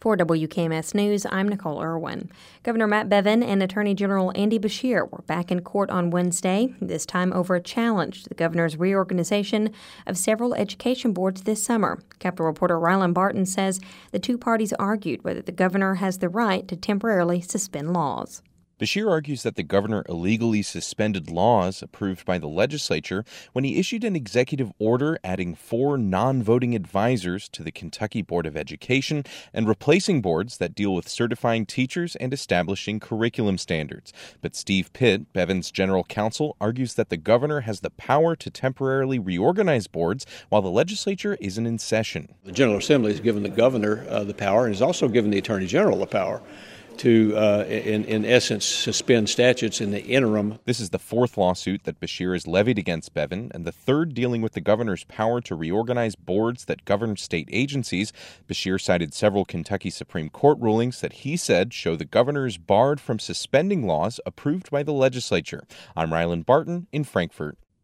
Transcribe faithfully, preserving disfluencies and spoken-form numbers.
For W K M S News, I'm Nicole Irwin. Governor Matt Bevin and Attorney General Andy Beshear were back in court on Wednesday, this time over a challenge to the governor's reorganization of several education boards this summer. Capitol reporter Rylan Barton says the two parties argued whether the governor has the right to temporarily suspend laws. Beshear argues that the governor illegally suspended laws approved by the legislature when he issued an executive order adding four non-voting advisors to the Kentucky Board of Education and replacing boards that deal with certifying teachers and establishing curriculum standards. But Steve Pitt, Bevin's general counsel, argues that the governor has the power to temporarily reorganize boards while the legislature isn't in session. The General Assembly has given the governor uh, the power and has also given the Attorney General the power to, uh, in, in essence, suspend statutes in the interim. This is the fourth lawsuit that Beshear has levied against Bevin, and the third dealing with the governor's power to reorganize boards that govern state agencies. Beshear cited several Kentucky Supreme Court rulings that he said show the governor is barred from suspending laws approved by the legislature. I'm Rylan Barton in Frankfort.